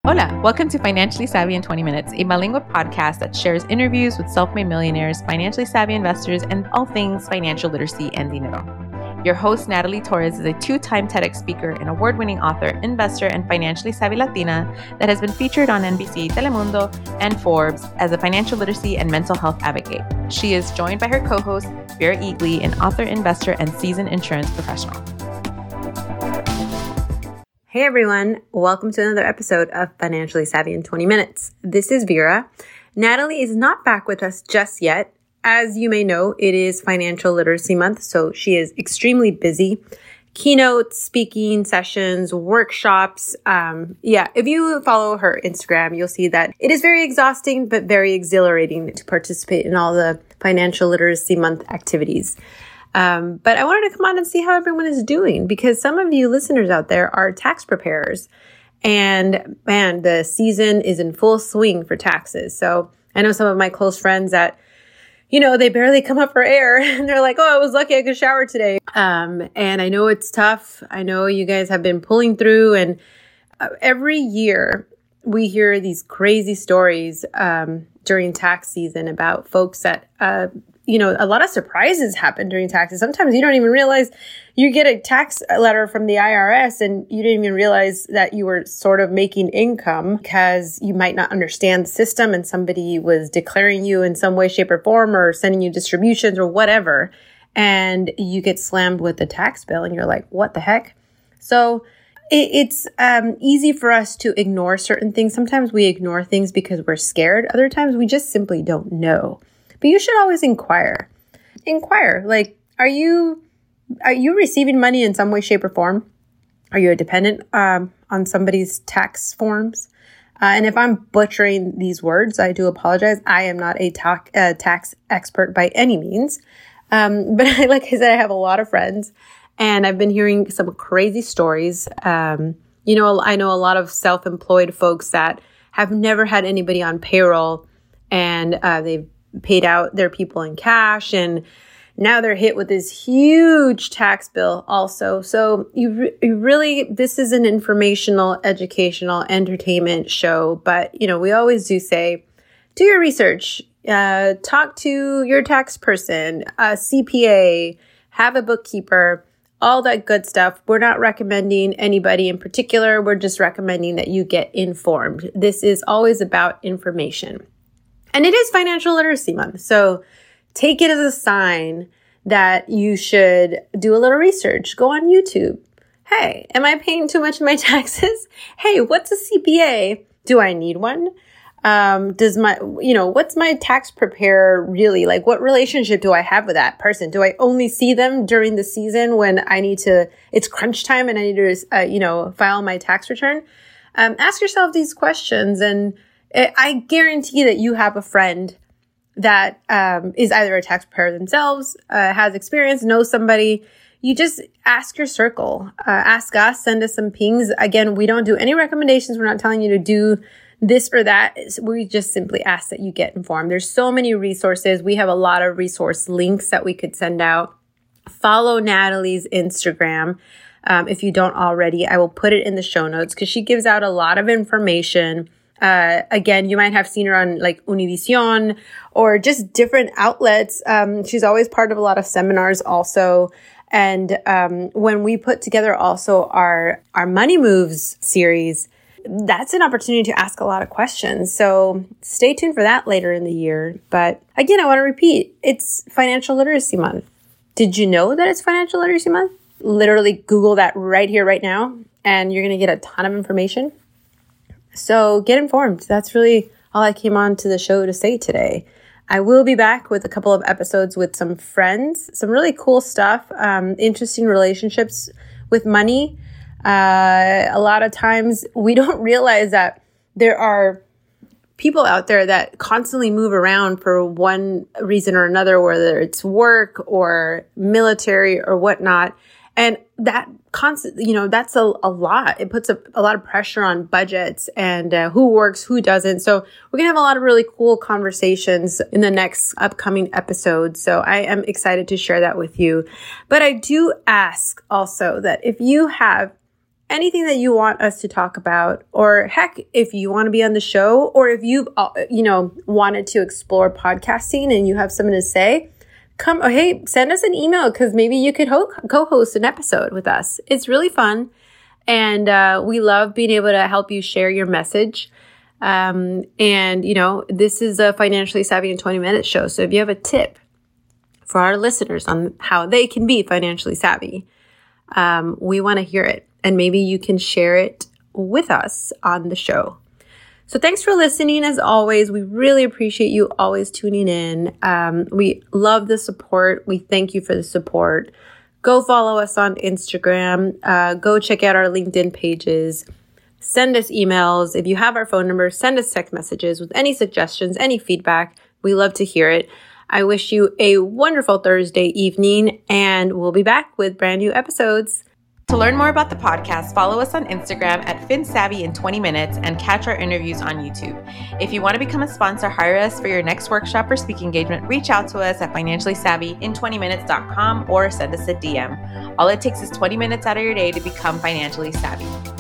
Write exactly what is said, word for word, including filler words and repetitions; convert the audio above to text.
Hola, welcome to Financially Savvy in twenty minutes, a bilingual podcast that shares interviews with self-made millionaires, financially savvy investors, and all things financial literacy and dinero. Your host, Natalie Torres, is a two-time TEDx speaker and award-winning author, investor, and financially savvy Latina that has been featured on N B C, Telemundo, and Forbes as a financial literacy and mental health advocate. She is joined by her co-host, Vera Eatley, an author, investor, and seasoned insurance professional. Hey everyone, welcome to another episode of Financially Savvy in twenty minutes. This is Vera. Natalie is not back with us just yet. As you may know, it is Financial Literacy Month, so she is extremely busy. Keynotes, speaking sessions, workshops. Um, yeah, if you follow her Instagram, you'll see that it is very exhausting, but very exhilarating to participate in all the Financial Literacy Month activities. Um, but I wanted to come on and see how everyone is doing, because some of you listeners out there are tax preparers, and man, the season is in full swing for taxes. So I know some of my close friends that, you know, they barely come up for air and they're like, oh, I was lucky I could shower today. Um, and I know it's tough. I know you guys have been pulling through, and uh, every year we hear these crazy stories, um, during tax season about folks that, uh, you know, a lot of surprises happen during taxes. Sometimes you don't even realize you get a tax letter from the I R S and you didn't even realize that you were sort of making income because you might not understand the system and somebody was declaring you in some way, shape, or form, or sending you distributions or whatever. And you get slammed with the tax bill and you're like, what the heck? So it, it's um, easy for us to ignore certain things. Sometimes we ignore things because we're scared. Other times we just simply don't know. But you should always inquire. Inquire, like, are you are you receiving money in some way, shape, or form? Are you a dependent um, on somebody's tax forms? Uh, and if I'm butchering these words, I do apologize. I am not a ta- uh, tax expert by any means. Um, but I, like I said, I have a lot of friends, and I've been hearing some crazy stories. Um, you know, I know a lot of self-employed folks that have never had anybody on payroll, and uh, they've paid out their people in cash, and now they're hit with this huge tax bill also. So you, re- you really, this is an informational, educational, entertainment show. But, you know, we always do say, do your research, uh, talk to your tax person, a C P A, have a bookkeeper, all that good stuff. We're not recommending anybody in particular. We're just recommending that you get informed. This is always about information. And it is Financial Literacy Month, so take it as a sign that you should do a little research. Go on YouTube. Hey, am I paying too much in my taxes? Hey, what's a C P A? Do I need one? Um, does my, you know, what's my tax preparer really? Like, what relationship do I have with that person? Do I only see them during the season when I need to, it's crunch time and I need to, uh, you know, file my tax return? Um, ask yourself these questions, and I guarantee that you have a friend that um, is either a tax preparer themselves, uh, has experience, knows somebody. You just ask your circle. Uh, ask us, send us some pings. Again, we don't do any recommendations. We're not telling you to do this or that. We just simply ask that you get informed. There's so many resources. We have a lot of resource links that we could send out. Follow Natalie's Instagram. Um, if you don't already, I will put it in the show notes because she gives out a lot of information. Uh, again, you might have seen her on like Univision or just different outlets. Um, she's always part of a lot of seminars also. And um, when we put together also our, our Money Moves series, that's an opportunity to ask a lot of questions. So stay tuned for that later in the year. But again, I want to repeat, it's Financial Literacy Month. Did you know that it's Financial Literacy Month? Literally Google that right here, right now, and you're going to get a ton of information. So get informed. That's really all I came on to the show to say today. I will be back with a couple of episodes with some friends, some really cool stuff, um, interesting relationships with money. Uh, a lot of times we don't realize that there are people out there that constantly move around for one reason or another, whether it's work or military or whatnot. And that constant, you know, that's a, a lot. It puts a, a lot of pressure on budgets and uh, who works, who doesn't. So we're going to have a lot of really cool conversations in the next upcoming episodes. So I am excited to share that with you. But I do ask also that if you have anything that you want us to talk about, or heck, if you want to be on the show, or if you've, uh, you know, wanted to explore podcasting and you have something to say, come, oh, hey, send us an email because maybe you could ho- co-host an episode with us. It's really fun. And uh, we love being able to help you share your message. Um, and, you know, this is a Financially Savvy in twenty minutes show. So if you have a tip for our listeners on how they can be financially savvy, um, we want to hear it. And maybe you can share it with us on the show. So thanks for listening. As always, we really appreciate you always tuning in. Um, we love the support. We thank you for the support. Go follow us on Instagram. Uh, go check out our LinkedIn pages. Send us emails. If you have our phone number, send us text messages with any suggestions, any feedback. We love to hear it. I wish you a wonderful Thursday evening, and we'll be back with brand new episodes. To learn more about the podcast, follow us on Instagram at FinSavvy in twenty minutes and catch our interviews on YouTube. If you want to become a sponsor, hire us for your next workshop or speaking engagement, reach out to us at financially savvy in twenty minutes dot com or send us a D M. All it takes is twenty minutes out of your day to become financially savvy.